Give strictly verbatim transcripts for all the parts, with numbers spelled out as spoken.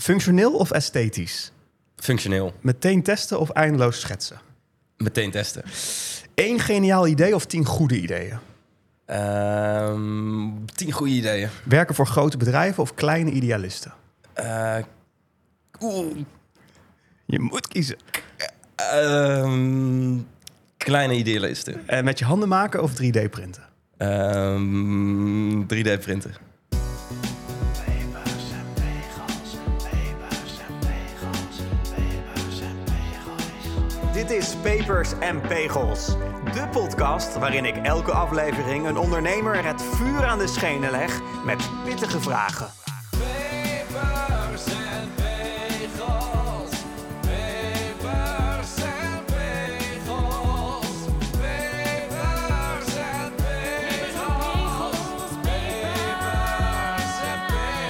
Functioneel of esthetisch? Functioneel. Meteen testen of eindeloos schetsen? Meteen testen. Eén geniaal idee of tien goede ideeën? Um, tien goede ideeën. Werken voor grote bedrijven of kleine idealisten? Uh, Oeh. Je moet kiezen. Um, kleine idealisten. En met je handen maken of drie D printen? Um, drie D printen. Pepers en pegels, pepers en pegels, pepers en pegels. Dit is Pepers en Pegels, de podcast waarin ik elke aflevering een ondernemer het vuur aan de schenen leg met pittige vragen. Pepers en pegels, pepers en pegels, pepers en pegels, pepers en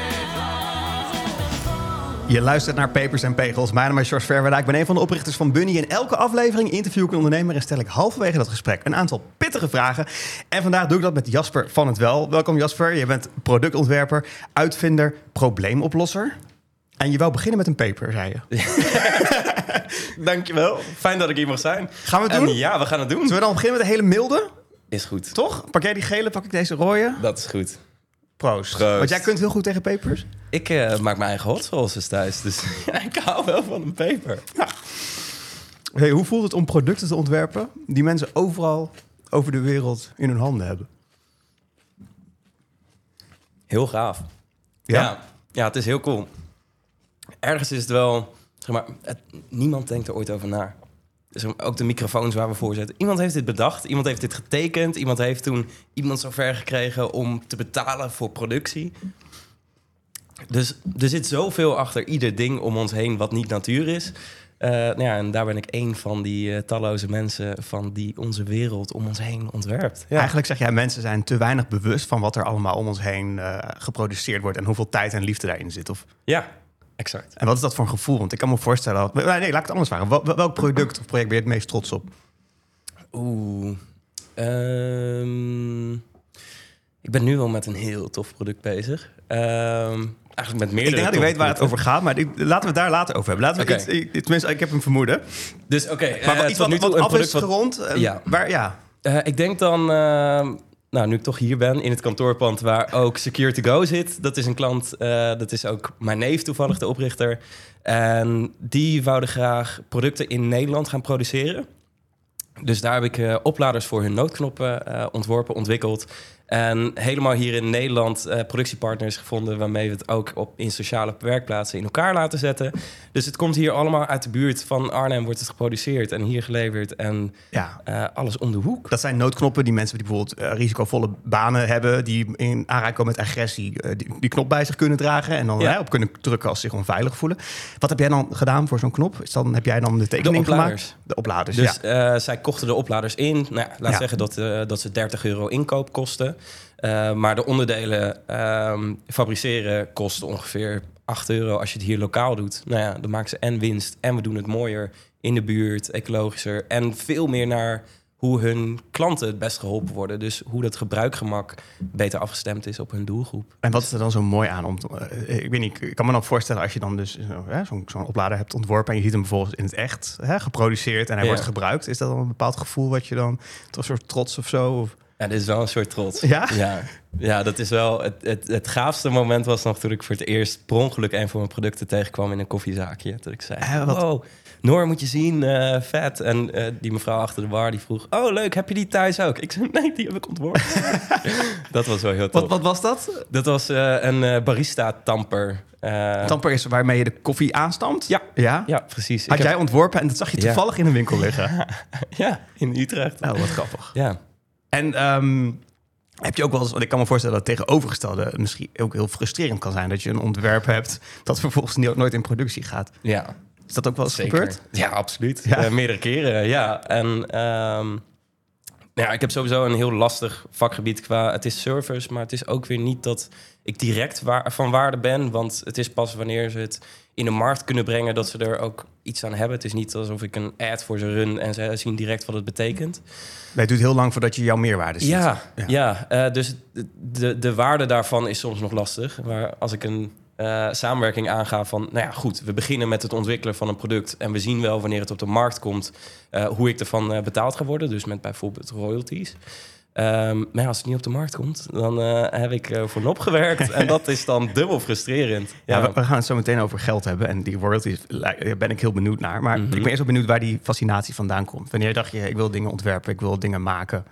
pegels. Je luistert naar Pepers en Pegels. Mijn naam is George Verwerda. Ik ben een van de oprichters van Bunny. In elke aflevering interview ik een ondernemer en stel ik halverwege dat gesprek een aantal pittige vragen. En vandaag doe ik dat met Jasper van het Wel. Welkom Jasper. Je bent productontwerper, uitvinder, probleemoplosser. En je wou beginnen met een paper, zei je. Dankjewel. Fijn dat ik hier mag zijn. Gaan we het doen? En ja, we gaan het doen. Zullen we dan beginnen met de hele milde? Is goed. Toch? Pak jij die gele, pak ik deze rode. Dat is goed. Proost. Proost. Want jij kunt heel goed tegen pepers. Ik uh, maak mijn eigen hot sauces thuis, dus ik hou wel van een peper. Hey, hoe voelt het om producten te ontwerpen die mensen overal over de wereld in hun handen hebben? Heel gaaf. Ja? Ja, ja, het is heel cool. Ergens is het wel, zeg maar, het, niemand denkt er ooit over na. Dus ook de microfoons waar we voor zitten. Iemand heeft dit bedacht, iemand heeft dit getekend. Iemand heeft toen iemand zover gekregen om te betalen voor productie. Dus er zit zoveel achter ieder ding om ons heen wat niet natuur is. Uh, nou ja, en daar ben ik één van die uh, talloze mensen van die onze wereld om ons heen ontwerpt. Ja. Eigenlijk zeg jij, mensen zijn te weinig bewust van wat er allemaal om ons heen uh, geproduceerd wordt en hoeveel tijd en liefde daarin zit. Of... Ja, exact. En wat is dat voor een gevoel? Want ik kan me voorstellen... Nee, laat ik het anders vragen. Wel, welk product of project ben je het meest trots op? Oeh. Um, ik ben nu wel met een heel tof product bezig. Um, eigenlijk met meerdere. Ik denk dat ik weet waar het over gaat, maar die, laten we het daar later over hebben. Laten we Okay. iets, tenminste, ik heb een vermoeden. Dus oké, okay, maar uh, iets wat, nu wat af is gerond. Uh, ja. Waar, ja. Uh, ik denk dan... Uh, Nou, nu ik toch hier ben, in het kantoorpand waar ook Secure to Go zit. Dat is een klant, uh, dat is ook mijn neef toevallig, de oprichter. En die wouden graag producten in Nederland gaan produceren. Dus daar heb ik uh, opladers voor hun noodknoppen uh, ontworpen, ontwikkeld. En helemaal hier in Nederland uh, productiepartners gevonden... waarmee we het ook op, in sociale werkplaatsen in elkaar laten zetten. Dus het komt hier allemaal uit de buurt van Arnhem, wordt het geproduceerd en hier geleverd. En Ja. uh, alles om de hoek. Dat zijn noodknoppen die mensen die bijvoorbeeld uh, risicovolle banen hebben... die in aanraking komen met agressie, uh, die, die knop bij zich kunnen dragen... en dan Ja. hè, op kunnen drukken als ze zich onveilig voelen. Wat heb jij dan gedaan voor zo'n knop? Is dan, heb jij dan de tekening De opladers. gemaakt? De opladers, Dus ja. uh, zij kochten de opladers in. Nou, ja, laat Ja. zeggen dat, uh, dat ze dertig euro inkoop kosten. Uh, maar de onderdelen um, fabriceren kost ongeveer acht euro als je het hier lokaal doet. Nou ja, dan maken ze en winst en we doen het mooier in de buurt, ecologischer... en veel meer naar hoe hun klanten het best geholpen worden. Dus hoe dat gebruikgemak beter afgestemd is op hun doelgroep. En wat is er dan zo mooi aan? Om te, uh, ik weet niet, ik kan me dan voorstellen als je dan dus zo, hè, zo'n, zo'n oplader hebt ontworpen... en je ziet hem bijvoorbeeld in het echt hè, geproduceerd en hij Ja. wordt gebruikt. Is dat dan een bepaald gevoel wat je dan... toch een soort trots of zo? Of... Ja, dit is wel een soort trots. Ja? Ja, ja dat is wel... Het, het, het gaafste moment was nog toen ik voor het eerst... per ongeluk een van mijn producten tegenkwam in een koffiezaakje. Dat ik zei, Eh, wat? wow, Noor, moet je zien, uh, vet. En uh, die mevrouw achter de bar, die vroeg... oh, leuk, heb je die thuis ook? Ik zei, nee, die heb ik ontworpen. Dat was wel heel tof. Wat, wat was dat? Dat was uh, een uh, barista-tamper. Uh, Tamper is waarmee je de koffie aanstamt? Ja. Ja? Ja, precies. Had Ik jij heb- ontworpen en dat zag je Ja. toevallig in een winkel liggen? Ja, in Utrecht. Nou, wat grappig. Ja. En um, heb je ook wel eens... want ik kan me voorstellen dat het tegenovergestelde... misschien ook heel frustrerend kan zijn... dat je een ontwerp hebt... dat vervolgens niet- nooit in productie gaat. Ja. Is dat ook wel eens Zeker. gebeurd? Ja, absoluut. Ja. Uh, meerdere keren, ja. En um, ja, ik heb sowieso een heel lastig vakgebied qua... het is service, maar het is ook weer niet dat ik direct waar, van waarde ben. Want het is pas wanneer ze het in de markt kunnen brengen... dat ze er ook iets aan hebben. Het is niet alsof ik een ad voor ze run... en ze zien direct wat het betekent. Nee, het duurt heel lang voordat je jouw meerwaarde ziet. Ja, Ja. ja. Uh, dus de, de, de waarde daarvan is soms nog lastig. Maar als ik een... uh, samenwerking aangaan van... nou ja, goed, we beginnen met het ontwikkelen van een product... en we zien wel wanneer het op de markt komt... Uh, hoe ik ervan uh, betaald ga worden. Dus met bijvoorbeeld royalties. Um, maar ja, als het niet op de markt komt... dan uh, heb ik uh, voor N O P gewerkt. En dat is dan dubbel frustrerend. Ja, Ja, we, we gaan het zo meteen over geld hebben. En die royalties, daar ben ik heel benieuwd naar. Maar Mhm. ik ben eerst wel benieuwd waar die fascinatie vandaan komt. Wanneer dacht je, ik wil dingen ontwerpen, ik wil dingen maken?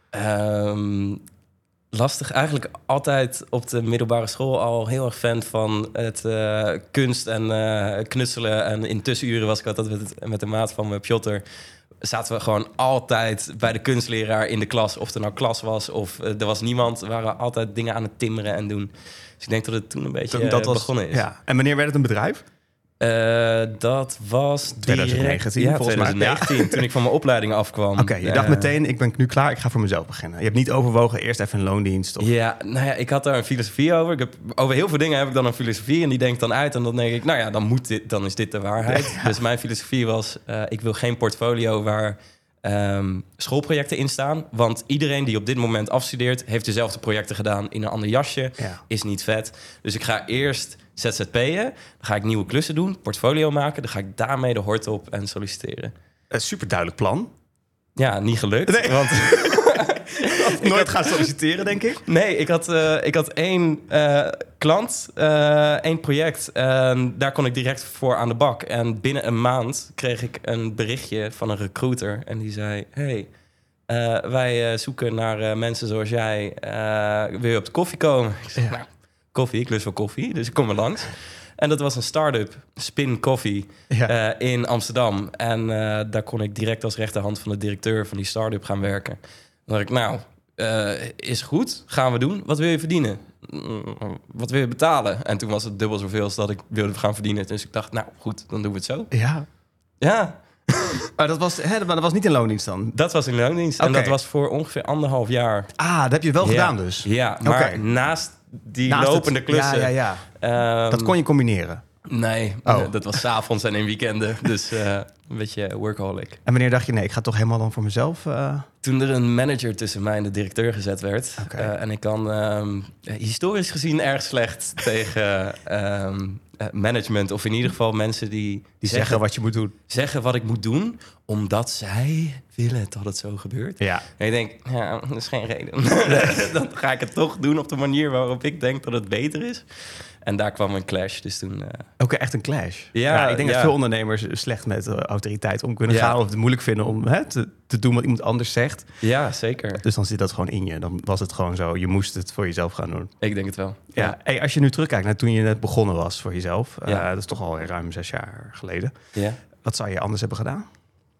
Um, lastig. Eigenlijk altijd op de middelbare school al heel erg fan van het uh, kunst en uh, knutselen. En in tussenuren was ik altijd met, het, met de maat van mijn Pjotter. Zaten we gewoon altijd bij de kunstleraar in de klas. Of er nou klas was of uh, er was niemand. We waren altijd dingen aan het timmeren en doen. Dus ik denk dat het toen een beetje Toen, dat uh, was, begonnen is. Ja. En wanneer werd het een bedrijf? Uh, dat was twintig negentien, direct, ja, volgens mij. twintig negentien, toen ik van mijn opleiding afkwam. Oké, okay, je Uh, dacht meteen, ik ben nu klaar, ik ga voor mezelf beginnen. Je hebt niet overwogen, eerst even een loondienst? Of... Ja, nou ja, ik had daar een filosofie over. Ik heb, over heel veel dingen heb ik dan een filosofie en die denk ik dan uit. En dan denk ik, nou ja, dan, moet dit, dan is dit de waarheid. Ja. Dus mijn filosofie was, uh, ik wil geen portfolio waar um, schoolprojecten in staan. Want iedereen die op dit moment afstudeert, heeft dezelfde projecten gedaan in een ander jasje. Ja. Is niet vet. Dus ik ga eerst Z Z P'en, dan ga ik nieuwe klussen doen, portfolio maken. Dan ga ik daarmee de hort op en solliciteren. Een super duidelijk plan. Ja, niet gelukt. Nee. Want Nooit gaan solliciteren, denk ik. Nee, ik had, uh, ik had één uh, klant, uh, één project. En daar kon ik direct voor aan de bak. En binnen een maand kreeg ik een berichtje van een recruiter. En die zei, hey, uh, wij uh, zoeken naar uh, mensen zoals jij. Uh, wil je op de koffie komen? Ik zei, Ja. nou, koffie, ik lust wel koffie. Dus ik kom er langs. En dat was een start-up, Spin Coffee, Ja. uh, in Amsterdam. En uh, daar kon ik direct als rechterhand van de directeur van die start-up gaan werken. Dan dacht ik, nou, uh, is goed, gaan we doen. Wat wil je verdienen? Mm, Wat wil je betalen? En toen was het dubbel zoveel als dat ik wilde gaan verdienen. Dus ik dacht, nou goed, dan doen we het zo. Ja. Ja, Maar dat was, hè, maar dat was niet in loondienst dan? dat was in loondienst. En Oké. dat was voor ongeveer anderhalf jaar. Ah, dat heb je wel Ja. gedaan dus? Ja, maar Oké. naast die Naast lopende het- klussen... Ja, ja, ja. ehm, Dat kon je combineren. Nee, Oh. nee, dat was 's avonds en in weekenden. Dus uh, een beetje workaholic. En wanneer dacht je, nee, ik ga toch helemaal dan voor mezelf? uh, Toen er een manager tussen mij en de directeur gezet werd. Oké. uh, en ik kan um, historisch gezien erg slecht tegen um, uh, management. Of in ieder geval mensen die, Die zeggen wat je moet doen. zeggen wat ik moet doen. Omdat zij willen dat het zo gebeurt. Ja. En ik denk, ja, dat is geen reden. Dan ga ik het toch doen op de manier waarop ik denk dat het beter is. En daar kwam een clash. Dus toen... Uh, Ook echt een clash. Ja, ik denk ja. dat veel ondernemers slecht met uh, autoriteit om kunnen Ja. gaan. Of het moeilijk vinden om hè, te, te doen wat iemand anders zegt. ja, zeker. Dus dan zit dat gewoon in je. Dan was het gewoon zo, je moest het voor jezelf gaan doen. Ik denk het wel. Ja. Hey, als je nu terugkijkt naar toen je net begonnen was voor jezelf. Uh, Ja. Dat is toch al ruim zes jaar geleden. Ja. Wat zou je anders hebben gedaan?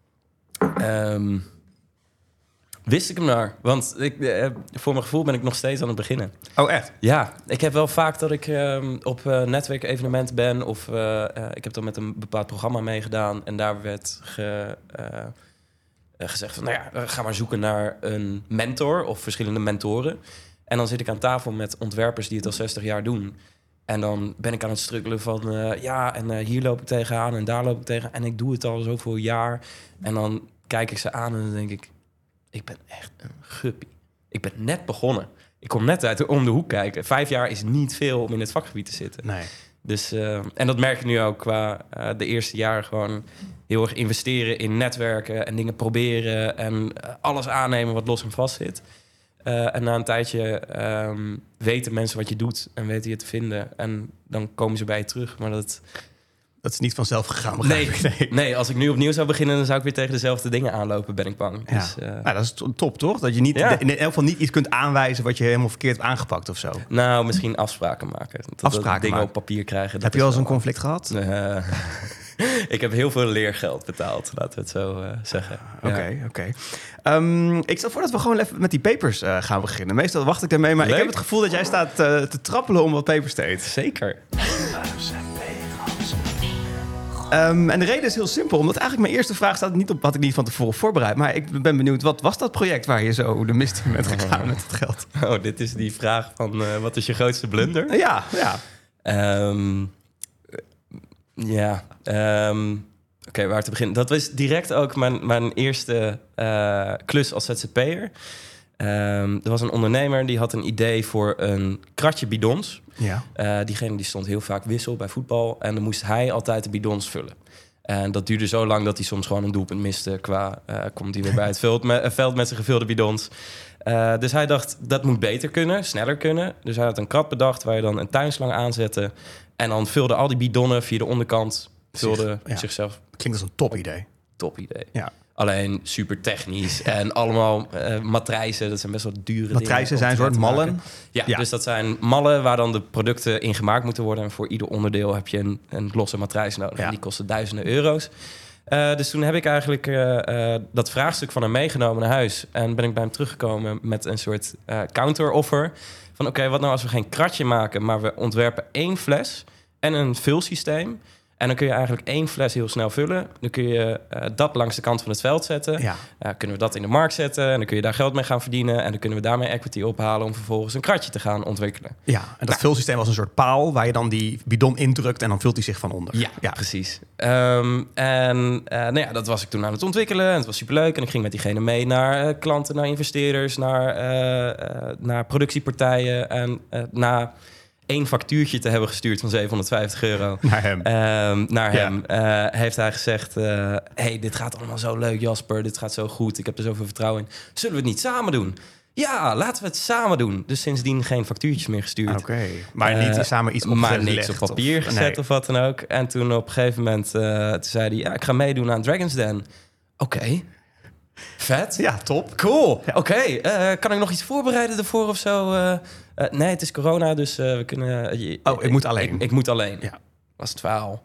Ehm, wist ik hem naar. Want ik, eh, voor mijn gevoel ben ik nog steeds aan het beginnen. Oh, echt? Ja, ik heb wel vaak dat ik ehm, op uh, netwerkevenementen ben. Of uh, uh, ik heb dan met een bepaald programma meegedaan. En daar werd ge, uh, uh, gezegd van, nou ja, ga maar zoeken naar een mentor of verschillende mentoren. En dan zit ik aan tafel met ontwerpers die het al zestig jaar doen. En dan ben ik aan het struggelen van, uh, ja, en uh, hier loop ik tegenaan en daar loop ik tegen. En ik doe het al zoveel jaar. En dan kijk ik ze aan en dan denk ik, ik ben echt een guppie. Ik ben net begonnen. Ik kom net uit de, om de hoek kijken. Vijf jaar is niet veel om in het vakgebied te zitten. Nee. Dus, uh, en dat merk ik nu ook qua uh, de eerste jaren gewoon heel erg investeren in netwerken en dingen proberen en uh, alles aannemen wat los en vast zit. Uh, en na een tijdje um, weten mensen wat je doet en weten je te vinden. En dan komen ze bij je terug. Maar dat... Dat is niet vanzelf gegaan. begrijp Nee, ik. nee. nee, als ik nu opnieuw zou beginnen, dan zou ik weer tegen dezelfde dingen aanlopen, ben ik bang. Ja. Dus, uh, Nou, dat is to- top, toch? Dat je niet, Ja. in elk geval niet iets kunt aanwijzen wat je helemaal verkeerd hebt aangepakt of zo. nou, misschien afspraken maken. Dat, Afspraken dat dingen maken. op papier krijgen. dat Heb je is al eens een wel- conflict gehad? Uh, ik heb heel veel leergeld betaald, laten we het zo uh, zeggen. Oké, Ja. oké. Ehm, ik stel voor dat we gewoon even met die papers uh, gaan beginnen. Meestal wacht ik daarmee, maar Leuk. ik heb het gevoel dat jij staat uh, te trappelen om wat papers te eten. Zeker. Um, en de reden is heel simpel, omdat eigenlijk mijn eerste vraag staat niet op, had ik niet van tevoren voorbereid. Maar ik ben benieuwd, wat was dat project waar je zo de mist in bent gegaan met het geld? Oh, dit is die vraag van uh, wat is je grootste blunder? Ja, ja. Um, ja, um, oké, okay, waar te beginnen? Dat was direct ook mijn, mijn eerste uh, klus als Z Z P'er. Um, er was een ondernemer die had een idee voor een kratje bidons. Ja. Uh, diegene die stond heel vaak wissel bij voetbal. En dan moest hij altijd de bidons vullen. En dat duurde zo lang dat hij soms gewoon een doelpunt miste. Qua uh, komt hij weer bij het veld met, uh, veld met zijn gevulde bidons. Uh, dus hij dacht, dat moet beter kunnen, sneller kunnen. Dus hij had een krat bedacht waar je dan een tuinslang aanzette. En dan vulde al die bidonnen via de onderkant. Vulde Ja. zichzelf. Klinkt als een top idee. Top idee. Ja. Alleen super technisch en allemaal uh, matrijzen. Dat zijn best wel dure Matrijzen dingen. zijn een om te soort laten mallen. maken. Ja, Ja. dus dat zijn mallen waar dan de producten in gemaakt moeten worden. En voor ieder onderdeel heb je een, een losse matrijs nodig. Ja. En die kosten duizenden euro's. Uh, dus toen heb ik eigenlijk uh, uh, dat vraagstuk van hem meegenomen naar huis. En ben ik bij hem teruggekomen met een soort uh, counter-offer. Van oké, okay, wat nou als we geen kratje maken, maar we ontwerpen één fles en een vulsysteem. En dan kun je eigenlijk één fles heel snel vullen. Dan kun je uh, dat langs de kant van het veld zetten. Ja. Uh, kunnen we dat in de markt zetten. En dan kun je daar geld mee gaan verdienen. En dan kunnen we daarmee equity ophalen om vervolgens een kratje te gaan ontwikkelen. Ja, en dat vulsysteem was een soort paal waar je dan die bidon indrukt en dan vult hij zich van onder. Ja, ja. precies. Um, en uh, nou ja, dat was ik toen aan het ontwikkelen. En het was superleuk. En ik ging met diegene mee naar uh, klanten, naar investeerders, naar, uh, uh, naar productiepartijen. En uh, na één factuurtje te hebben gestuurd van zevenhonderdvijftig euro Naar hem. Um, naar Ja. hem, uh, heeft hij gezegd, uh, hey, dit gaat allemaal zo leuk, Jasper. Dit gaat zo goed. Ik heb er zoveel vertrouwen in. Zullen we het niet samen doen? Ja, laten we het samen doen. Dus sindsdien geen factuurtjes meer gestuurd. Oké, maar Uh, niet samen iets opgelegd? Maar niks op papier of, gezet nee. of wat dan ook. En toen op een gegeven moment uh, toen zei hij, ja, ik ga meedoen aan Dragon's Den. Oké, okay. Vet. Ja, top. Cool. Ja. Oké, okay. uh, kan ik nog iets voorbereiden ervoor of zo? Uh, uh, nee, het is corona, dus uh, we kunnen... Uh, Oh, ik moet alleen. Ik, ik moet alleen. Ja. Was het verhaal.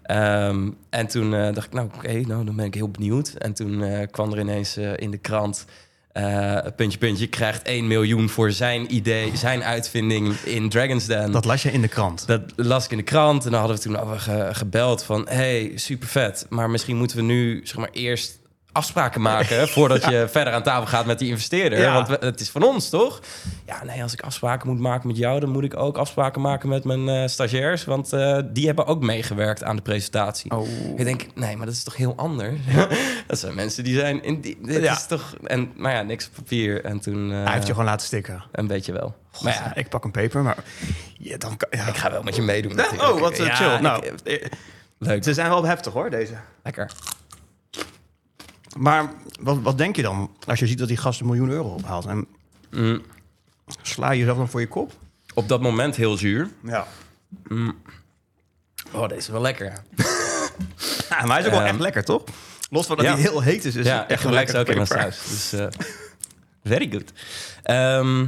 Um, en toen uh, dacht ik, nou oké, okay, nou, dan ben ik heel benieuwd. En toen uh, kwam er ineens uh, in de krant... Uh, puntje, puntje, krijgt één miljoen voor zijn idee, zijn uitvinding in Dragon's Den. Dat las je in de krant? Dat las ik in de krant en dan hadden we toen over ge- gebeld van... hey, super vet, maar misschien moeten we nu zeg maar eerst afspraken maken... voordat ja. je verder aan tafel gaat met die investeerder. Ja. Want we, het is van ons, toch? Ja, nee, als ik afspraken moet maken met jou... dan moet ik ook afspraken maken met mijn uh, stagiairs... want uh, die hebben ook meegewerkt aan de presentatie. Oh. Ik denk, nee, maar dat is toch heel anders? Dat zijn mensen die zijn... In die, dit ja. is toch... En, maar ja, niks op papier. En toen... Uh, Hij heeft je gewoon laten stikken. Een beetje wel. God, maar ja, ik pak een paper, maar... Ja, dan kan, ja. ik ga wel met je meedoen. Ja, natuurlijk. oh, wat uh, Ja, chill. ik- Nou, eh, Leuk. ze zijn wel heftig hoor, deze. Lekker. Maar wat, wat denk je dan als je ziet dat die gast een miljoen euro ophaalt? En Mm, sla je jezelf dan voor je kop? op dat moment heel zuur. Ja. Oh, deze is wel lekker. Ja, maar hij is ook wel Ehm, echt lekker, toch? Los van dat ja. hij heel heet is. is ja, het ik echt gebruik ze ook in lekker mijn saus. Dus, uh, very good. Ehm,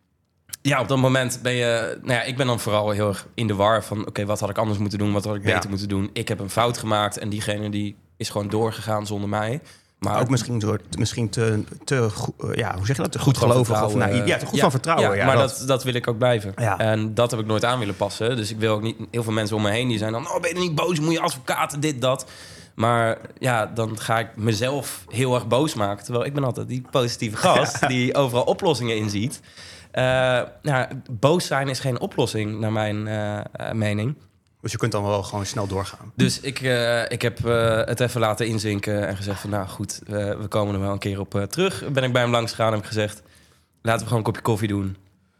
ja, op dat moment ben je... Nou ja, ik ben dan vooral heel erg in de war van... oké, okay, wat had ik anders moeten doen? Wat had ik Ja. beter moeten doen? Ik heb een fout gemaakt en diegene die is gewoon doorgegaan zonder mij. Maar Ook misschien, door, misschien te, te go- uh, ja, hoe zeg je dat? Te goed van gelovig of vertrouwen, naïef. Ja, te goed ja, van vertrouwen. Ja, Ja, maar dat- dat, dat wil ik ook blijven. Ja. En dat heb ik nooit aan willen passen. Dus ik wil ook niet... Heel veel mensen om me heen die zijn dan... oh, ben je niet boos? Moet je advocaten, dit, dat. Maar ja, dan ga ik mezelf heel erg boos maken. Terwijl ik ben altijd die positieve gast... die overal oplossingen inziet. Uh, nou, boos zijn is geen oplossing, naar mijn uh, uh, mening. Dus je kunt dan wel gewoon snel doorgaan. Dus ik, uh, ik heb uh, het even laten inzinken en gezegd van... nou goed, uh, we komen er wel een keer op uh, terug. Ben ik bij hem langs gegaan en heb ik gezegd... laten we gewoon een kopje koffie doen.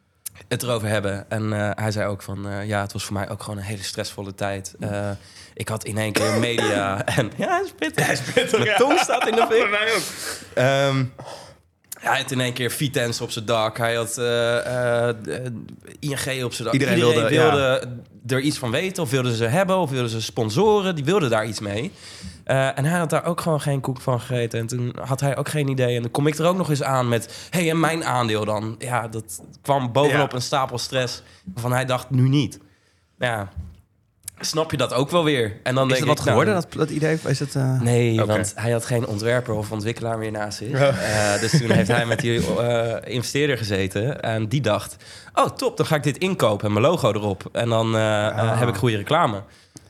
Het erover hebben. En uh, hij zei ook van... Uh, ja, het was voor mij ook gewoon een hele stressvolle tijd. Uh, ik had in één keer media en... ja, hij is pittig. Hij is pittig, Mijn ja. tong staat in de Bij fik. mij ook. Um, hij had in één keer Vitens op zijn dak. Hij had uh, uh, I N G op zijn dak. Iedereen Iedereen, wilde, wilde, er iets van weten. Of wilden ze hebben. Of wilden ze sponsoren. Die wilden daar iets mee. Uh, en hij had daar ook gewoon geen koek van gegeten. En toen had hij ook geen idee. En dan kom ik er ook nog eens aan met... hé, hey, en mijn aandeel dan? Ja, dat kwam bovenop Ja. een stapel stress. Waarvan hij dacht, nu niet. Ja, snap je dat ook wel weer. En dan Is denk het wat ik, nou, geworden, dat, dat idee? Is het, uh... Nee, Oké. want hij had geen ontwerper of ontwikkelaar meer naast zich. Uh, dus toen heeft hij met die uh, investeerder gezeten. En die dacht, oh top, dan ga ik dit inkopen en mijn logo erop. En dan uh, uh, heb ik goede reclame.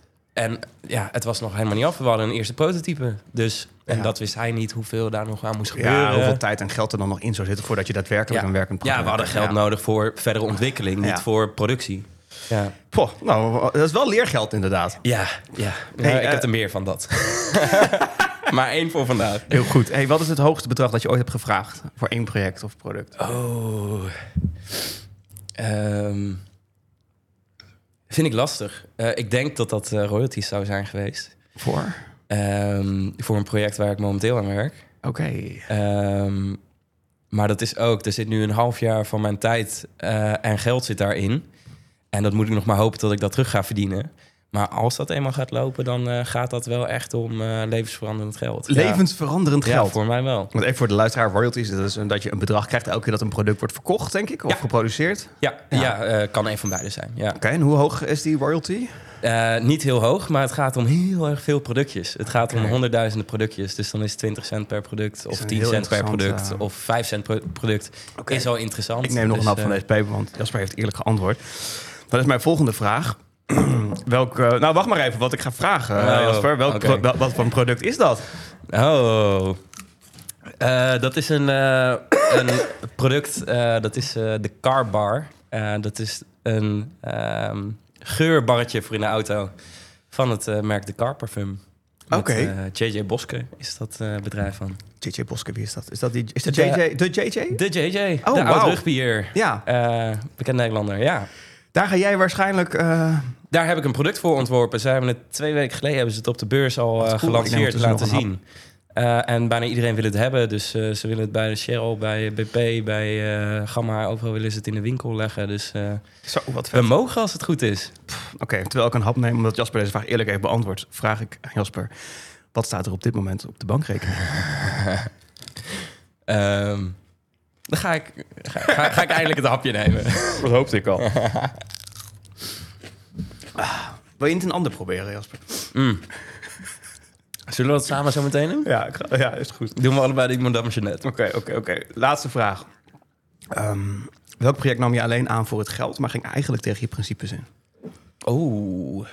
En ja, het was nog helemaal niet af. We hadden een eerste prototype. Dus, en Ja. dat wist hij niet hoeveel daar nog aan moest Ja, gebeuren. hoeveel tijd en geld er dan nog in zou zitten... voordat je daadwerkelijk Ja. een werkend Ja, we product hadden hebt. geld nodig voor verdere ontwikkeling, niet Ja. voor productie. Ja, Poh, nou, dat is wel leergeld inderdaad. ja, ja. Hey, Ja, ik uh, heb er meer van dat. maar één voor vandaag. Heel goed. Hey, wat is het hoogste bedrag dat je ooit hebt gevraagd voor één project of product? Oh. Ehm, vind ik lastig. Uh, ik denk dat dat uh, royalties zou zijn geweest. Voor? Um, voor een project waar ik momenteel aan werk. Oké. Okay. Um, maar dat is ook... Er zit nu een half jaar van mijn tijd uh, en geld zit daarin. En dat moet ik nog maar hopen dat ik dat terug ga verdienen. Maar als dat eenmaal gaat lopen, dan uh, gaat dat wel echt om uh, levensveranderend geld. Levensveranderend ja. geld? Ja, voor mij wel. Want even voor de luisteraar, royalties, dat is een, dat je een bedrag krijgt elke keer dat een product wordt verkocht, denk ik, of ja. geproduceerd. Ja, ja. ja uh, kan een van beide zijn. Ja. Oké, okay, en hoe hoog is die royalty? Uh, niet heel hoog, maar het gaat om heel erg veel productjes. Het gaat okay. om honderdduizenden productjes. Dus dan is twintig cent per product, of tien cent per product, uh... of vijf cent per product. Okay. Is wel interessant. Ik neem nog dus, een hap uh... van deze paper, want Jasper heeft eerlijk geantwoord. Dan is mijn volgende vraag. Welk, uh, nou, wacht maar even wat ik ga vragen, uh, Jasper. Welk okay. pro, wel, wat voor een product is dat? Oh, uh, dat is een, uh, een product, uh, dat is uh, de Car Bar. Uh, dat is een um, geurbarretje voor in de auto van het uh, merk de Car Parfum. Oké. Okay. Uh, J J Boske is dat uh, bedrijf van. J J Boske, wie is dat? Is dat die? Is dat J J? De J J? De J J. Oh, de wow. oud-rugbier. Ja. Uh, bekend Nederlander, ja. Daar ga jij waarschijnlijk... Uh... Daar heb ik een product voor ontworpen. Ze hebben het twee weken geleden hebben ze het op de beurs al uh, gelanceerd, laten zien. Uh, en bijna iedereen wil het hebben. Dus uh, ze willen het bij de Shell, bij B P, bij uh, Gamma. Overal willen ze het in de winkel leggen. Dus uh, Zo, wat vet. We mogen als het goed is. Oké, okay, terwijl ik een hap neem, omdat Jasper deze vraag eerlijk heeft beantwoord, vraag ik aan Jasper, wat staat er op dit moment op de bankrekening? um, dan ga ik, ga, ga, ga ik eindelijk het hapje nemen. Dat hoopte ik al. Ah, wil je het een ander proberen, Jasper? Mm. Zullen we dat samen zo meteen doen? Ja, ik ga, ja is goed. Doen we allebei die Madame Jeannette. Oké, okay, oké, okay, oké. Okay. Laatste vraag. Um, welk project nam je alleen aan voor het geld, maar ging eigenlijk tegen je principes in? Oeh.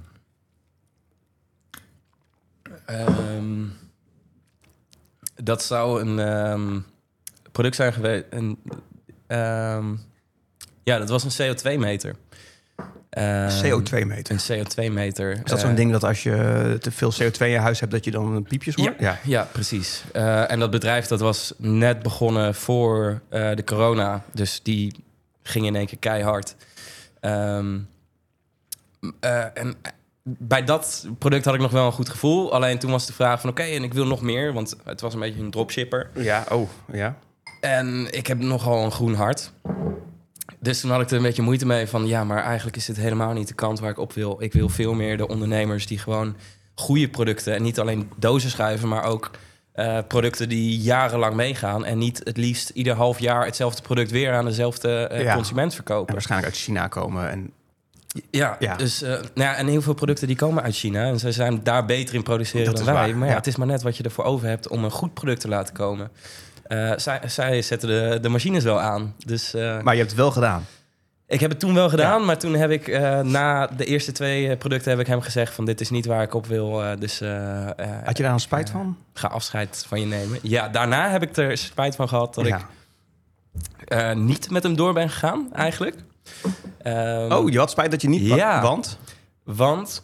Um, dat zou een um, product zijn geweest. Een, um, ja, dat was een C O twee meter. Um, C O twee meter? Een C O twee meter. Is dat zo'n uh, ding dat als je te veel C O twee in je huis hebt, dat je dan piepjes hoort? Ja, ja. ja precies. Uh, en dat bedrijf dat was net begonnen voor uh, de corona. Dus die ging in één keer keihard. Um, uh, en bij dat product had ik nog wel een goed gevoel. Alleen toen was de vraag van oké, okay, en ik wil nog meer. Want het was een beetje een dropshipper. Ja, oh, ja. En ik heb nogal een groen hart. Dus toen had ik er een beetje moeite mee van... ja, maar eigenlijk is dit helemaal niet de kant waar ik op wil. Ik wil veel meer de ondernemers die gewoon goede producten... en niet alleen dozen schuiven, maar ook uh, producten die jarenlang meegaan... en niet het liefst ieder half jaar hetzelfde product weer aan dezelfde uh, ja. consument verkopen. En waarschijnlijk uit China komen en... Ja, ja. Dus, uh, nou ja, en heel veel producten die komen uit China... en ze zijn daar beter in produceren dat dan wij. Waar, maar ja, ja, het is maar net wat je ervoor over hebt... om een goed product te laten komen... Uh, zij, zij zetten de, de machines wel aan. Dus, uh, maar je hebt het wel gedaan? Ik heb het toen wel gedaan, ja. maar toen heb ik uh, na de eerste twee producten... heb ik hem gezegd van dit is niet waar ik op wil. Uh, dus, uh, uh, Had je daar een spijt uh, van? Ga afscheid van je nemen. Ja, daarna heb ik er spijt van gehad dat ja. ik uh, niet met hem door ben gegaan, eigenlijk. Um, oh, je had spijt dat je niet... Ja, want? Want...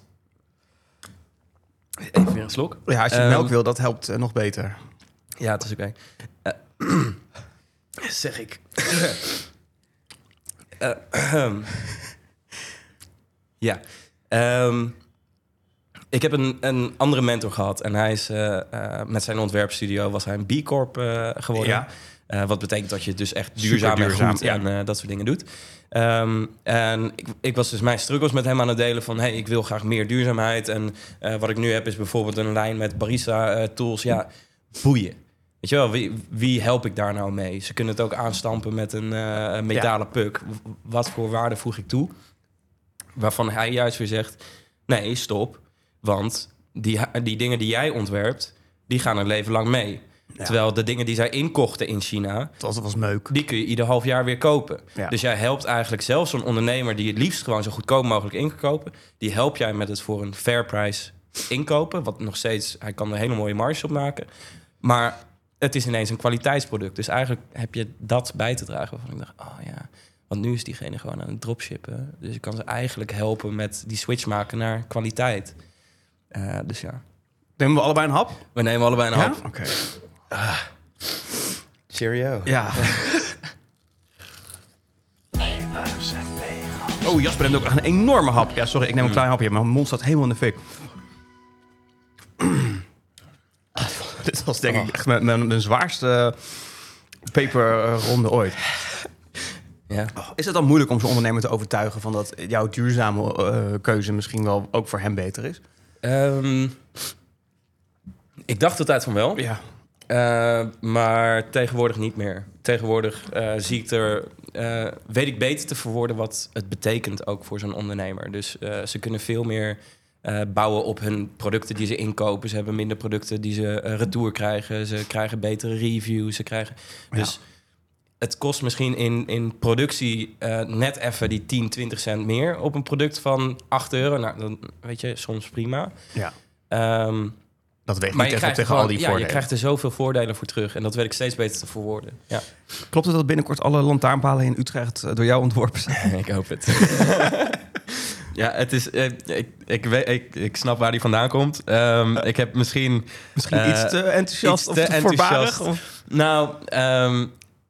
Even weer een slok. Ja, als je um, melk wil, dat helpt uh, nog beter. Ja, het is oké. Okay. Uh, zeg ik. uh, um, ja. Um, ik heb een, een andere mentor gehad. En hij is uh, uh, met zijn ontwerpstudio was hij een B Corp uh, geworden. Ja. Uh, wat betekent dat je dus echt duurzaam, duurzaam en goed ja. en uh, dat soort dingen doet. Um, en ik, ik was dus mijn struggles met hem aan het delen van... hey, ik wil graag meer duurzaamheid. En uh, wat ik nu heb is bijvoorbeeld een lijn met barista-tools. Ja, boeien. Weet je wel, wie, wie help ik daar nou mee? Ze kunnen het ook aanstampen met een uh, metalen ja. puk. Wat voor waarde voeg ik toe? Waarvan hij juist weer zegt... nee, stop. Want die, die dingen die jij ontwerpt... die gaan een leven lang mee. Ja. Terwijl de dingen die zij inkochten in China... dat was meuk. Die kun je ieder half jaar weer kopen. Ja. Dus jij helpt eigenlijk zelfs zo'n ondernemer... die het liefst gewoon zo goedkoop mogelijk in kan kopen... die help jij met het voor een fair price inkopen. Wat nog steeds... hij kan er hele mooie marge op maken. Maar het is ineens een kwaliteitsproduct. Dus eigenlijk heb je dat bij te dragen. Waarvan ik dacht, oh ja... want nu is diegene gewoon aan het dropshippen. Dus ik kan ze eigenlijk helpen met die switch maken naar kwaliteit. Uh, dus ja... Nemen we allebei een hap? We nemen allebei een hap. Ja? Oké. Cheerio. Ja. Oh, Jasper neemt ook echt een enorme hap. Ja, sorry, ik neem een klein hapje. Mijn mond staat helemaal in de fik. Dit was denk ik echt mijn, mijn, mijn zwaarste peperronde ooit. Ja. Oh, is het dan moeilijk om zo'n ondernemer te overtuigen van dat jouw duurzame uh, keuze misschien wel ook voor hem beter is? Um, ik dacht altijd van wel. Ja. Uh, maar tegenwoordig niet meer. Tegenwoordig uh, zie ik er, uh, weet ik beter te verwoorden wat het betekent ook voor zo'n ondernemer. Dus uh, ze kunnen veel meer uh, bouwen op hun producten die ze inkopen. Ze hebben minder producten die ze uh, retour krijgen. Ze krijgen betere reviews. Ze krijgen dus Ja. Het kost misschien in, in productie uh, net even die tien, twintig cent meer op een product van acht euro. Nou, dan weet je, soms prima. Ja. Um, Dat weegt Maar niet je tegen, krijgt, tegen gewoon, al die ja, voordelen. je krijgt er zoveel voordelen voor terug. En dat weet ik steeds beter te verwoorden. Ja. Klopt het dat binnenkort alle lantaarnpalen in Utrecht uh, door jou ontworpen zijn? Ik hoop het. Ja, het is. Uh, ik, ik, weet, ik, ik snap waar die vandaan komt. Um, ik heb misschien. Misschien uh, iets te enthousiast iets te of te enthousiast. voorbarig? Of? Nou, um,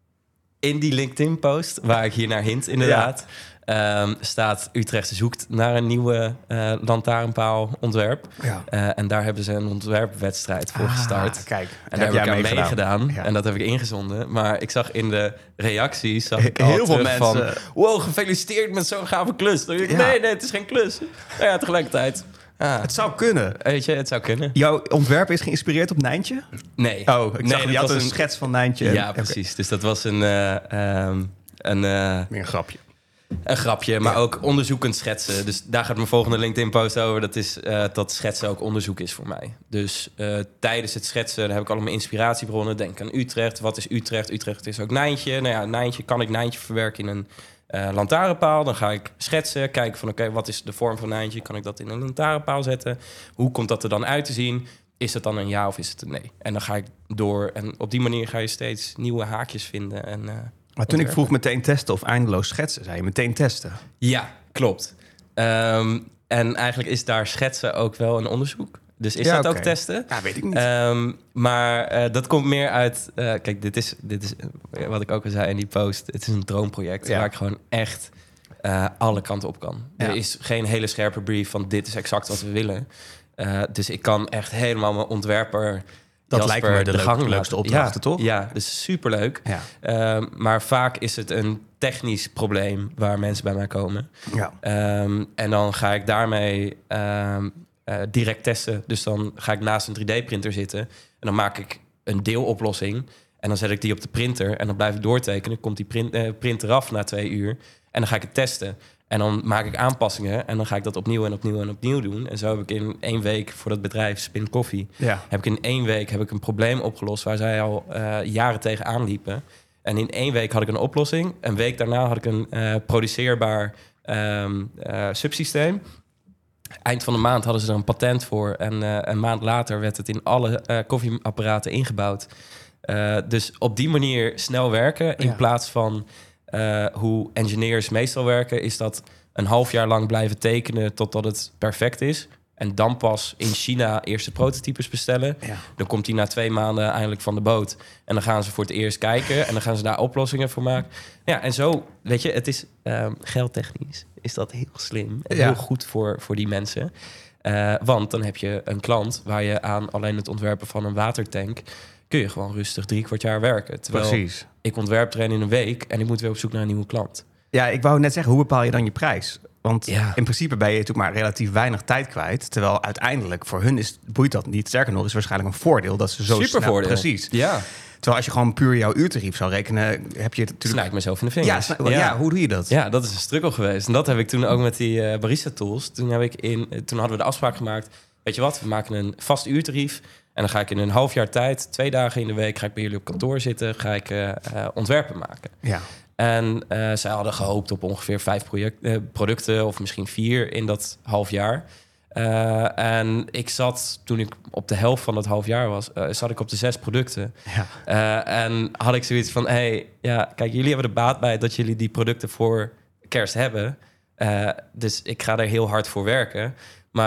in die LinkedIn-post, waar ik hier naar hint, inderdaad, ja. um, staat Utrecht zoekt naar een nieuwe uh, lantaarnpaalontwerp. Ja. Uh, en daar hebben ze een ontwerpwedstrijd voor Ah, gestart. Kijk, En daar heb ik aan meegedaan. meegedaan. Ja. En dat heb ik ingezonden. Maar ik zag in de reacties zag ik Heel al veel terug mensen- van... Wow, gefeliciteerd met zo'n gave klus. Dan denk ik, Ja. Nee, nee, het is geen klus. Nou ja, tegelijkertijd... Ah, Het zou kunnen. weet je, het zou kunnen. Jouw ontwerp is geïnspireerd op Nijntje? Nee. Oh, ik nee, zag dat je had was een schets van Nijntje. Ja, Oké, precies. Dus dat was een, uh, um, een, uh, meer een grapje. een grapje, maar ook onderzoekend schetsen. Dus daar gaat mijn volgende LinkedIn-post over. Dat is uh, dat schetsen ook onderzoek is voor mij. Dus uh, tijdens het schetsen heb ik allemaal inspiratiebronnen. Denk aan Utrecht. Wat is Utrecht? Utrecht is ook Nijntje. Nou ja, Nijntje, kan ik Nijntje verwerken in een uh, lantaarnpaal? Dan ga ik schetsen, kijken van oké, okay, wat is de vorm van Nijntje? Kan ik dat in een lantaarnpaal zetten? Hoe komt dat er dan uit te zien? Is het dan een ja of is het een nee? En dan ga ik door. En op die manier ga je steeds nieuwe haakjes vinden. En, uh, Maar toen ik vroeg meteen testen of eindeloos schetsen, zei je meteen testen. Ja, klopt. Um, en eigenlijk is daar schetsen ook wel een onderzoek. Dus is Ja, dat oké. ook testen? Ja, weet ik niet. Um, maar uh, dat komt meer uit... Uh, kijk, dit is, dit is uh, wat ik ook al zei in die post. Het is een droomproject Ja. waar ik gewoon echt uh, alle kanten op kan. Ja. Er is geen hele scherpe brief van dit is exact wat we willen. Uh, dus ik kan echt helemaal mijn ontwerper... Dat Jasper lijkt me de, de leuk- gang leukste laten. opdrachten, ja, toch? Ja, dus superleuk. Ja. Um, maar vaak is het een technisch probleem waar mensen bij mij komen. Ja. Um, en dan ga ik daarmee um, uh, direct testen. Dus dan ga ik naast een drie D-printer zitten. En dan maak ik een deeloplossing. En dan zet ik die op de printer. En dan blijf ik doortekenen. Komt die print, uh, printer af na twee uur. En dan ga ik het testen. En dan maak ik aanpassingen. En dan ga ik dat opnieuw en opnieuw en opnieuw doen. En zo heb ik in één week voor dat bedrijf Spin Coffee... Ja. heb ik in één week heb ik een probleem opgelost... waar zij al uh, jaren tegenaan liepen. En in één week had ik een oplossing. Een week daarna had ik een uh, produceerbaar um, uh, subsysteem. Eind van de maand hadden ze er een patent voor. En uh, een maand later werd het in alle uh, koffieapparaten ingebouwd. Uh, dus op die manier snel werken... in Ja. plaats van uh, hoe engineers meestal werken... is dat een half jaar lang blijven tekenen totdat het perfect is... En dan pas in China eerste prototypes bestellen. Ja. Dan komt hij na twee maanden eindelijk van de boot. En dan gaan ze voor het eerst kijken. En dan gaan ze daar oplossingen voor maken. Ja, en zo, weet je, het is um, geldtechnisch. Is dat heel slim en Ja. heel goed voor, voor die mensen. Uh, want dan heb je een klant waar je aan alleen het ontwerpen van een watertank... kun je gewoon rustig drie kwart jaar werken. Terwijl Precies. ik ontwerp er een in een week... en ik moet weer op zoek naar een nieuwe klant. Ja, ik wou net zeggen, hoe bepaal je dan je prijs? Want Ja. in principe ben je natuurlijk maar relatief weinig tijd kwijt. Terwijl uiteindelijk voor hun is, boeit dat niet. Sterker nog, is waarschijnlijk een voordeel dat ze zo Super snel... voordeel. Precies. Ja, Terwijl als je gewoon puur jouw uurtarief zou rekenen, heb je het natuurlijk... snij ik mezelf in de Ja, vingers. sna- ja, hoe doe je dat? Ja, dat is een struggle geweest. En dat heb ik toen ook met die uh, barista-tools. Toen, heb ik in, toen hadden we de afspraak gemaakt... weet je wat, we maken een vast uurtarief... en dan ga ik in een half jaar tijd, twee dagen in de week... ga ik bij jullie op kantoor zitten, ga ik uh, uh, ontwerpen maken. Ja. En uh, zij hadden gehoopt op ongeveer vijf project, uh, producten... of misschien vier in dat half jaar... Uh, en ik zat, toen ik op de helft van dat half jaar was... Uh, zat ik op de zes producten. Ja. Uh, en had ik zoiets van... hey, ja, kijk, jullie hebben er baat bij dat jullie die producten voor kerst hebben. Uh, dus ik ga er heel hard voor werken. Maar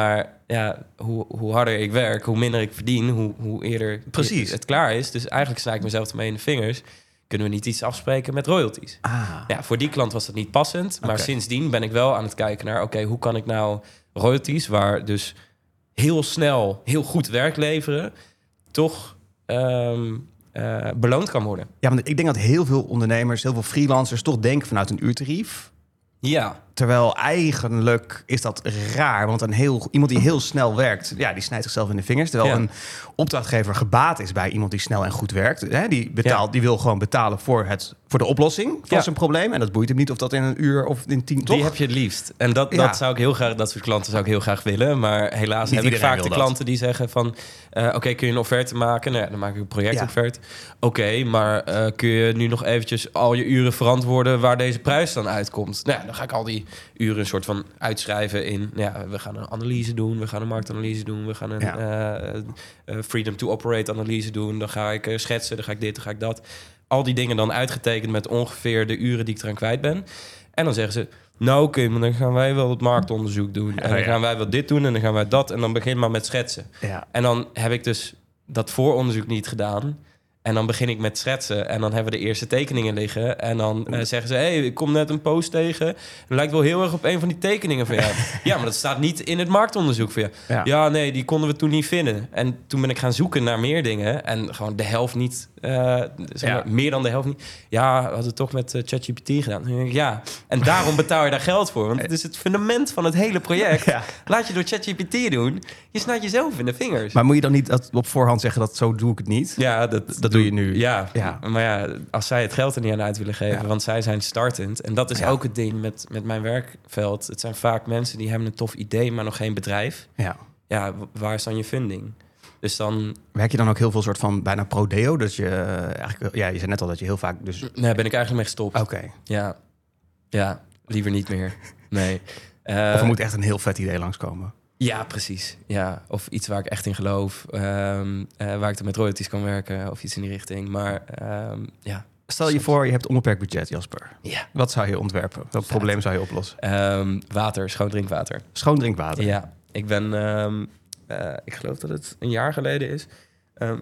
ja, hoe, hoe harder ik werk, hoe minder ik verdien, hoe, hoe eerder Precies. het klaar is. Dus eigenlijk snij ik mezelf ermee in de vingers. Kunnen we niet iets afspreken met royalties? Ah. Ja, voor die klant was dat niet passend. Maar Oké. sindsdien ben ik wel aan het kijken naar... oké, hoe kan ik nou royalties... waar dus heel snel heel goed werk leveren... toch ehm, uh, beloond kan worden. Ja, want ik denk dat heel veel ondernemers, heel veel freelancers... toch denken vanuit een uurtarief. Ja, Terwijl eigenlijk is dat raar. Want een heel, iemand die heel snel werkt, ja, die snijdt zichzelf in de vingers. Terwijl Ja. een opdrachtgever gebaat is bij iemand die snel en goed werkt. Hè, die, betaalt, Ja. die wil gewoon betalen voor, het, voor de oplossing van Ja. zijn probleem. En dat boeit hem niet of dat in een uur of in tien... die toch? heb je het liefst. En dat, Ja. dat zou ik heel graag, dat soort klanten zou ik heel graag willen. Maar helaas Niet heb ik iedereen vaak de wil dat. klanten die zeggen van... Uh, oké, kun je een offerte maken? Nou ja, dan maak ik een projectofferte. Oké, okay, maar uh, kun je nu nog eventjes al je uren verantwoorden... waar deze prijs dan uitkomt? Nou ja, dan ga ik al die uren een soort van uitschrijven in... ja, we gaan een analyse doen, we gaan een marktanalyse doen... we gaan een Ja. uh, uh, freedom to operate analyse doen... dan ga ik uh, schetsen, dan ga ik dit, dan ga ik dat. Al die dingen dan uitgetekend met ongeveer de uren die ik eraan kwijt ben. En dan zeggen ze... nou oké, okay, maar dan gaan wij wel het marktonderzoek doen. Ja, en dan ja. gaan wij wel dit doen en dan gaan wij dat. En dan begin maar met schetsen. Ja. En dan heb ik dus dat vooronderzoek niet gedaan. En dan begin ik met schetsen. En dan hebben we de eerste tekeningen liggen. En dan uh, zeggen ze... hé, hey, ik kom net een post tegen. Het lijkt wel heel erg op een van die tekeningen van jou. Ja, maar dat staat niet in het marktonderzoek van jou. Ja. Ja, nee, die konden we toen niet vinden. En toen ben ik gaan zoeken naar meer dingen. En gewoon de helft niet... Uh, zeg maar, Ja. meer dan de helft niet. Ja, we hadden het toch met uh, ChatGPT gedaan. Dan denk ik, ja, en daarom betaal je daar geld voor. Want het is het fundament van het hele project. Ja. Laat je door ChatGPT doen. Je snijdt jezelf in de vingers. Maar moet je dan niet dat op voorhand zeggen dat zo doe ik het niet? Ja, dat, Dat doe je nu. Ja, Ja. maar ja, als zij het geld er niet aan uit willen geven... Ja. want zij zijn startend. En dat is Ja. ook het ding met, met mijn werkveld. Het zijn vaak mensen die hebben een tof idee... maar nog geen bedrijf. Ja. Ja, w- waar is dan je funding? Dus dan Werk je dan ook heel veel soort van bijna pro-deo? Dus je, uh, eigenlijk, ja, je zei net al dat je heel vaak dus... nee, ben ik eigenlijk mee gestopt. Oké. Ja. ja, liever niet meer. Nee. Uh, Of er moet echt een heel vet idee langskomen. Ja, precies. Ja, of iets waar ik echt in geloof. Um, uh, waar ik dan met royalties kan werken. Of iets in die richting. Maar um, ja. Stel je voor, je hebt onbeperkt budget, Jasper. Ja. Wat zou je ontwerpen? Welk probleem zou je oplossen? Um, water, schoon drinkwater. Schoon drinkwater. Ja, ik ben... Um, uh, ik geloof dat het een jaar geleden is. Um,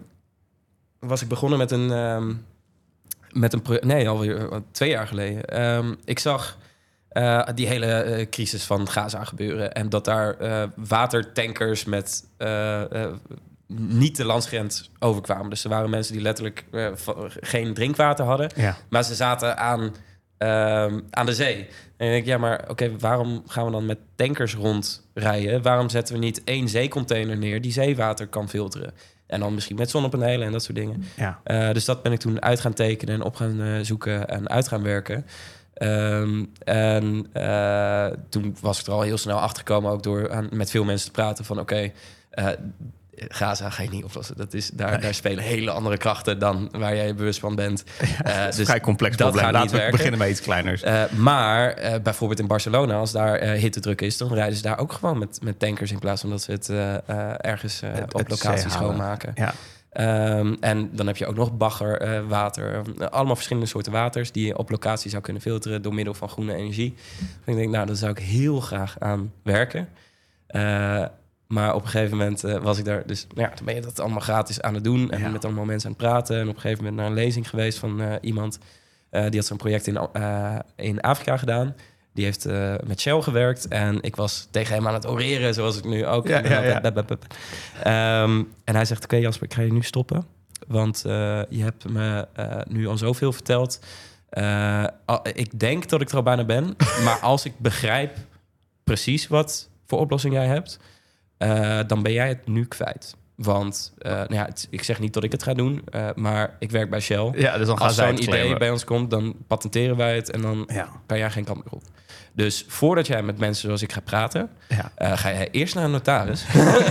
was ik begonnen met een... Um, met een pro- nee, alweer uh, twee jaar geleden. Um, ik zag... Uh, die hele uh, crisis van Gaza gebeuren. En dat daar uh, watertankers met uh, uh, niet de landsgrens overkwamen. Dus er waren mensen die letterlijk uh, v- geen drinkwater hadden. Ja. Maar ze zaten aan, uh, aan de zee. En ik denk, ja, maar oké, okay, waarom gaan we dan met tankers rondrijden? Waarom zetten we niet één zeecontainer neer die zeewater kan filteren? En dan misschien met zonnepanelen en dat soort dingen. Ja. Uh, dus dat ben ik toen uit gaan tekenen en op gaan uh, zoeken en uit gaan werken. Um, en uh, toen was ik er al heel snel achter gekomen, ook door aan, met veel mensen te praten van oké, okay, uh, Gaza ga je niet oplossen. Dat is, daar, nee. daar spelen hele andere krachten dan waar jij je bewust van bent. Ja, uh, dat is dus een vrij complex dat probleem. gaat Laten niet we werken. beginnen met iets kleiners. Uh, maar uh, bijvoorbeeld in Barcelona, als daar uh, hittedruk is, dan rijden ze daar ook gewoon met, met tankers in plaats van dat ze het uh, uh, ergens uh, Het- op het locatie zee halen. schoonmaken. Ja. Um, en dan heb je ook nog baggerwater. Uh, allemaal verschillende soorten waters die je op locatie zou kunnen filteren door middel van groene energie. En ik denk, nou, daar zou ik heel graag aan werken. Uh, maar op een gegeven moment uh, was ik daar... Dus nou ja, dan ben je dat allemaal gratis aan het doen. En Ja. met allemaal mensen aan het praten. En op een gegeven moment naar een lezing geweest van uh, iemand... Uh, die had zo'n project in, uh, in Afrika gedaan. Die heeft uh, met Shell gewerkt. En ik was tegen hem aan het oreren, zoals ik nu ook. Ja, ja, ja. Bep, bep, bep. Um, en hij zegt, oké okay, Jasper, ik ga je nu stoppen. Want uh, je hebt me uh, nu al zoveel verteld. Uh, al, ik denk dat ik er al bijna ben. Maar als ik begrijp precies wat voor oplossing jij hebt... Uh, dan ben jij het nu kwijt. Want uh, nou ja, het, ik zeg niet dat ik het ga doen, uh, maar ik werk bij Shell. Ja, dus dan gaan Als zij zo'n het idee claimen. bij ons komt, dan patenteren wij het en dan Ja. kan jij geen kant meer op. Dus voordat jij met mensen zoals ik gaat praten, Ja. uh, ga jij eerst naar een notaris.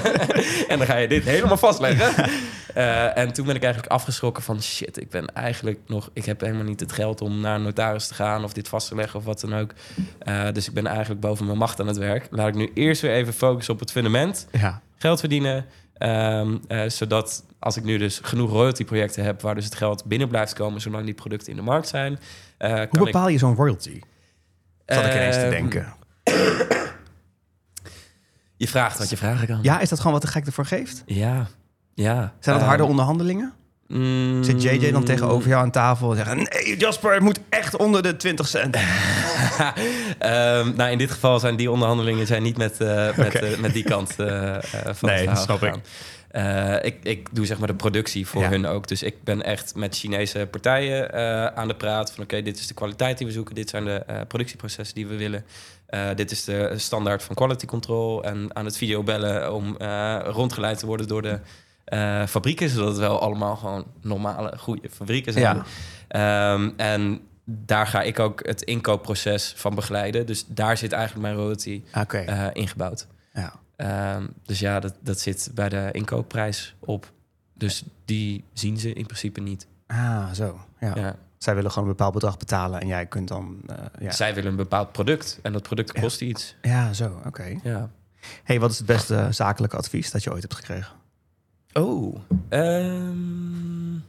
En dan ga je dit helemaal vastleggen. Uh, en toen ben ik eigenlijk afgeschrokken van shit, ik ben eigenlijk nog, ik heb helemaal niet het geld om naar een notaris te gaan of dit vast te leggen of wat dan ook. Uh, dus ik ben eigenlijk boven mijn macht aan het werk. Laat ik nu eerst weer even focussen op het fundament. Ja. Geld verdienen. Um, uh, zodat als ik nu dus genoeg royalty-projecten heb... waar dus het geld binnen blijft komen... zolang die producten in de markt zijn... Uh, Hoe kan bepaal je zo'n royalty? Zat ik ineens te Uh, denken. Je vraagt wat je vragen kan. Ja, is dat gewoon wat de gek ervoor geeft? Ja. ja. Zijn dat Ehm, harde onderhandelingen? mm, Zit J J dan tegenover jou aan tafel en zeggen... nee, Jasper, het moet echt onder de twintig cent. Ehm, nou, in dit geval zijn die onderhandelingen zijn niet met, uh, met, Oké. uh, met die kant uh, uh, van Nee, het verhaal snap ik. gegaan. Uh, ik, ik doe zeg maar de productie voor Ja. hun ook. Dus ik ben echt met Chinese partijen uh, aan de praat. Van oké, dit is de kwaliteit die we zoeken. Dit zijn de uh, productieprocessen die we willen. Uh, dit is de standaard van quality control. En aan het video bellen om uh, rondgeleid te worden door de uh, fabrieken. Zodat het wel allemaal gewoon normale, goede fabrieken zijn. Ja. Um, en daar ga ik ook het inkoopproces van begeleiden. Dus daar zit eigenlijk mijn royalty Oké. uh, ingebouwd. Ja. Um, dus ja, dat, dat zit bij de inkoopprijs op. Dus die zien ze in principe niet. Ah, zo. Ja. Ja. Zij willen gewoon een bepaald bedrag betalen en jij kunt dan... Uh, ja. Zij willen een bepaald product en dat product kost ja. iets. Ja, zo. Oké. Okay. Ja. Hey, wat is het beste zakelijke advies dat je ooit hebt gekregen? Oh. Um...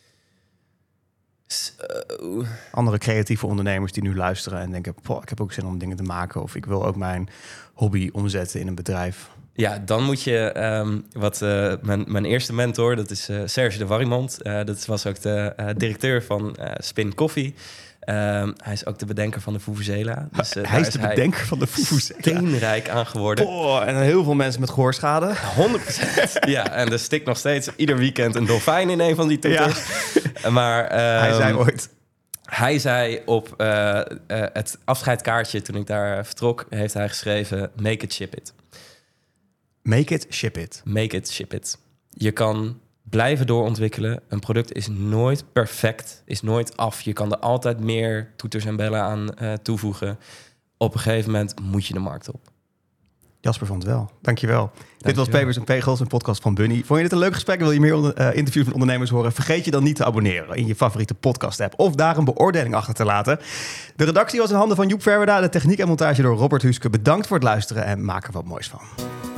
So. Andere creatieve ondernemers die nu luisteren en denken... Poh, ik heb ook zin om dingen te maken... of ik wil ook mijn hobby omzetten in een bedrijf. Ja, dan moet je... Um, wat uh, mijn, mijn eerste mentor, dat is uh, Serge de Warrimond. Uh, dat was ook de uh, directeur van uh, Spin Coffee. Um, hij is ook de bedenker van de Vuvuzela. Dus, uh, hij is is de hij bedenker van de Vuvuzela. Steenrijk aan geworden. Oh, en heel veel mensen met gehoorschade. honderd procent. Ja, en er stikt nog steeds ieder weekend een dolfijn in een van die toeters. Ja. Maar um, hij zei ooit... Hij zei op uh, uh, het afscheidkaartje toen ik daar vertrok... heeft hij geschreven, make it, ship it. Make it, ship it. Make it, ship it. Je kan blijven doorontwikkelen. Een product is nooit perfect, is nooit af. Je kan er altijd meer toeters en bellen aan uh, toevoegen. Op een gegeven moment moet je de markt op. Jasper vond het wel. Dankjewel. Dankjewel. Dit was Papers en Pegels, een podcast van Bunny. Vond je dit een leuk gesprek? Wil je meer onder, uh, interviews van ondernemers horen? Vergeet je dan niet te abonneren in je favoriete podcast-app... of daar een beoordeling achter te laten. De redactie was in handen van Joep Verwerda. De techniek en montage door Robert Huske. Bedankt voor het luisteren en maak er wat moois van.